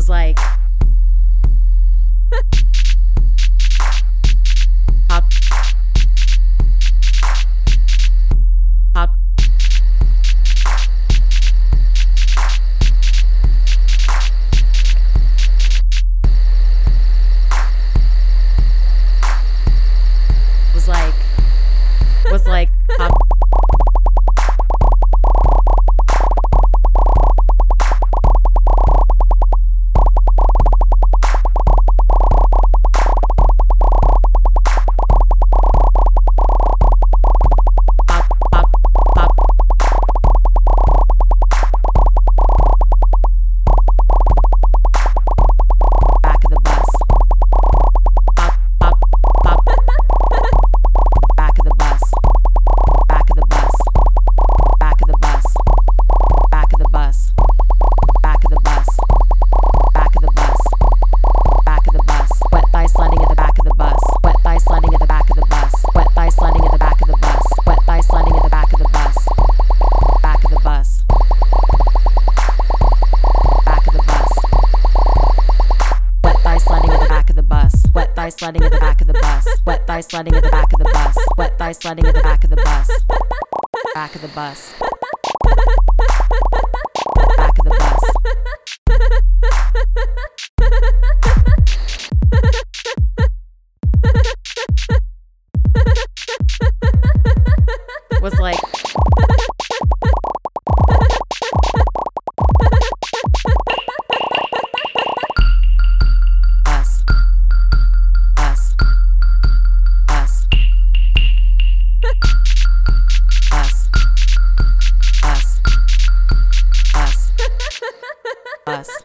was like hop hop was like hop sliding at the back of the bus, wet thigh sliding at the back of the bus, wet thigh sliding at the back of the bus, back of the bus, back of the bus. Was like us.